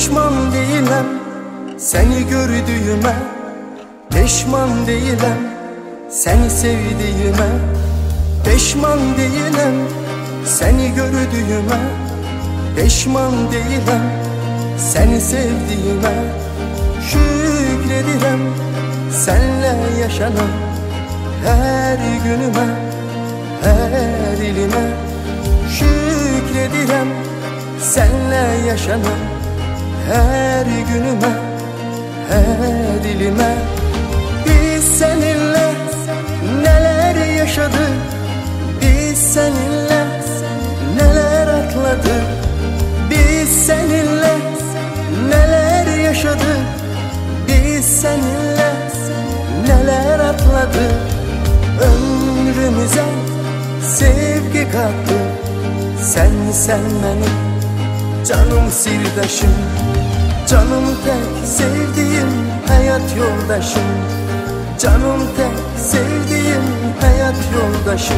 Peşman değilim seni gördüğüme, peşman değilim seni sevdiğime, peşman değilim seni gördüğüme, peşman değilim seni sevdiğime. Şükredirim senle yaşanan her günüme, her ilime. Şükredirim senle yaşanan her günüme, her ilime. Biz seninle neler yaşadık, biz seninle neler atladık, biz seninle neler yaşadık, biz seninle neler atladık. Ömrümüze sevgi kattı sen benim canım sirdaşım, canım tek sevdiğim hayat yoldaşım, canım tek sevdiğim hayat yoldaşım.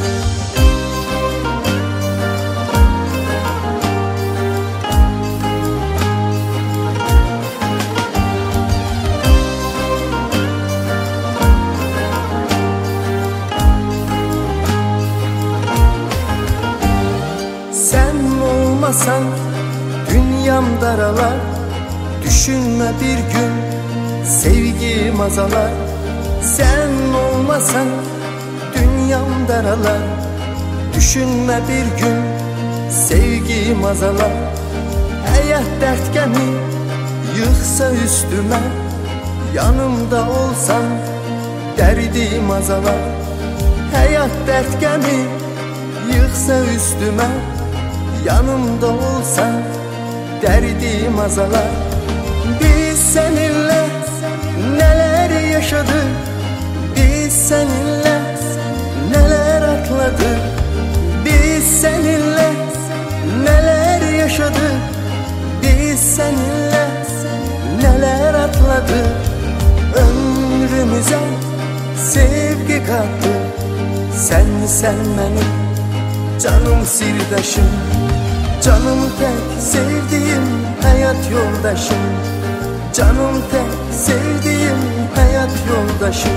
Sen olmasan dünyam daralar, düşünme bir gün sevgim azalar. Sen olmasan dünyam daralar, düşünme bir gün sevgim azalar. Hayat dert gemi yıksa üstüme, yanımda olsan derdim azalar. Hayat dert gemi yıksa üstüme, yanımda olsan derdim azalar. Biz seninle neler yaşadık, biz seninle neler atladık, biz seninle neler yaşadık, biz seninle neler atladık. Ömrümüze sevgi kattı sen benim canım sirdaşım, canım tek sevdiğim hayat yoldaşım, canım tek sevdiğim hayat yoldaşım.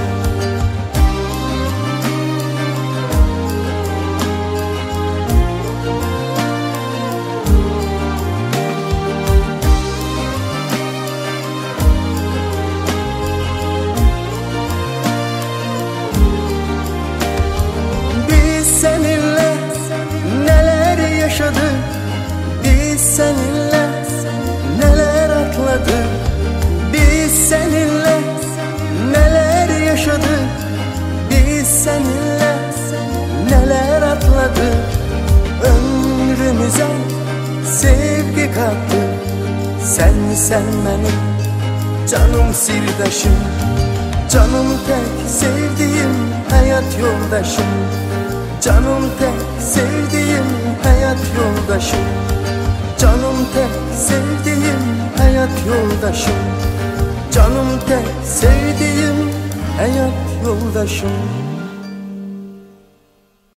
Biz seninle neler yaşadık, biz seninle neler atladık, biz seninle neler yaşadık, biz seninle neler atladık. Ömrümüze sevgi kattı sen benim canım sirdaşım, canım tek sevdiğim hayat yoldaşım, canım tek sevdiğim hayat yoldaşım, canım tek sevdiğim hayat yoldaşım, canım tek sevdiğim hayat yoldaşım.